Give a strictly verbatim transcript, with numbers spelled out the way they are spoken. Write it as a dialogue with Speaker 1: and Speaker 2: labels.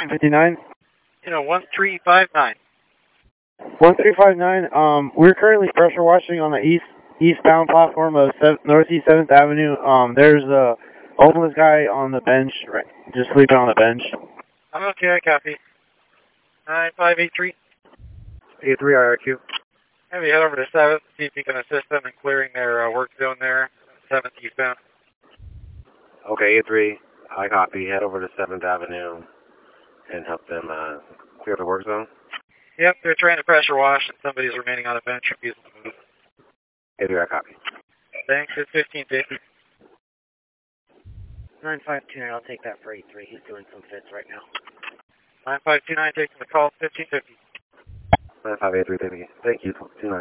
Speaker 1: fifty-nine.
Speaker 2: You know, one three five nine.
Speaker 1: one three five nine, um, we're currently pressure washing on the east eastbound platform of Northeast seventh Avenue. Um, there's a homeless guy on the bench, right, just sleeping on the bench.
Speaker 2: I'm okay, I copy. nine five eight three.
Speaker 1: eight three I R Q.
Speaker 2: Maybe head over to seventh, see if you can assist them in clearing their uh, work zone there, seventh eastbound.
Speaker 3: Okay, eight three, I copy. Head over to seventh Avenue and help them uh, clear the work zone.
Speaker 2: Yep, they're trying to pressure wash and somebody's remaining on the bench refusing to move.
Speaker 3: eight three, I copy.
Speaker 2: Thanks, it's fifteen fifty.
Speaker 4: nine five two nine, I'll take that for eight three. He's doing some fits right now.
Speaker 2: nine five two nine taking the call, fifteen fifty.
Speaker 3: nine five eight three, thank you. Thank you, two nine.